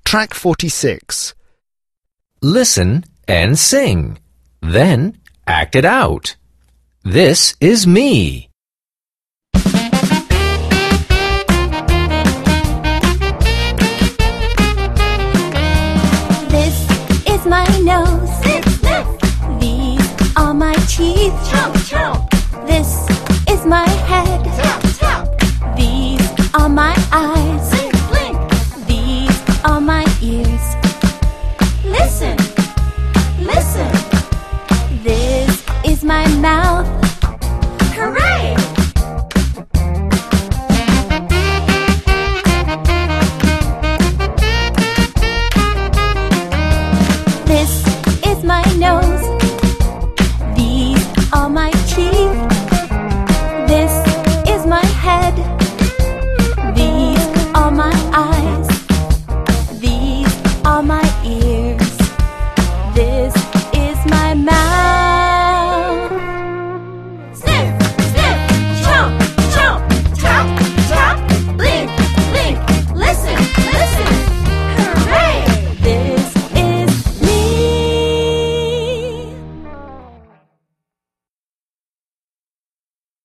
Track 46. Listen and sing. Then act it out. This is me. This is my nose. These are my teeth. This is my head.